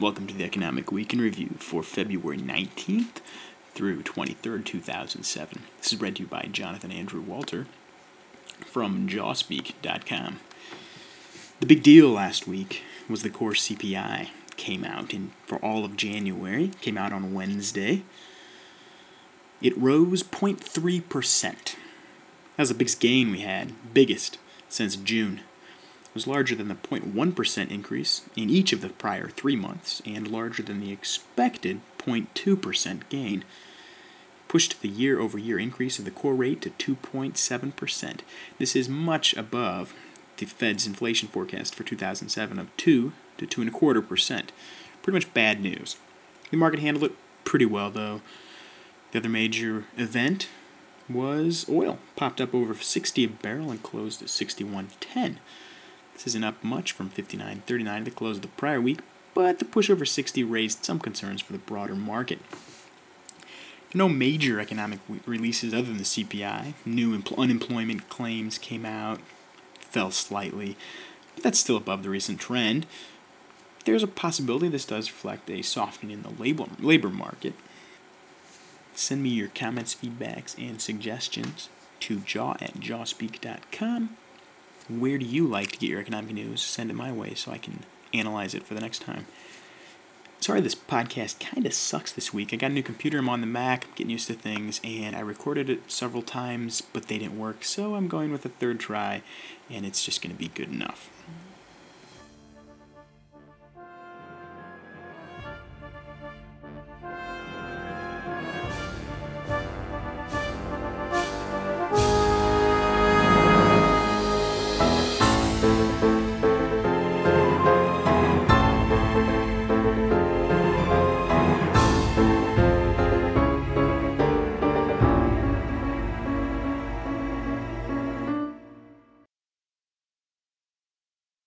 Welcome to the Economic Week in Review for February 19th through 23rd, 2007. This is read to you by Jonathan Andrew Walter from jawspeak.com. The big deal last week was the core CPI came out for all of January, came out on Wednesday. It rose 0.3%. That was the biggest gain we had, biggest since June. It was larger than the 0.1% increase in each of the prior 3 months and larger than the expected 0.2% gain. Pushed the year-over-year increase of the core rate to 2.7%. This is much above the Fed's inflation forecast for 2007 of 2 to 2.25%. Pretty much bad news. The market handled it pretty well, though. The other major event was oil. Popped up over 60 a barrel and closed at 61.10. This isn't up much from 59.39 at the close of the prior week, but the push over 60 raised some concerns for the broader market. No major economic releases other than the CPI. New unemployment claims came out, fell slightly, but that's still above the recent trend. There's a possibility this does reflect a softening in the labor market. Send me your comments, feedbacks, and suggestions to jaw@jawspeak.com. Where do you like to get your economic news? Send it my way so I can analyze it for the next time. Sorry this podcast kind of sucks this week. I got a new computer, I'm on the Mac, I'm getting used to things, and I recorded it several times, but they didn't work, so I'm going with a third try, and it's just going to be good enough.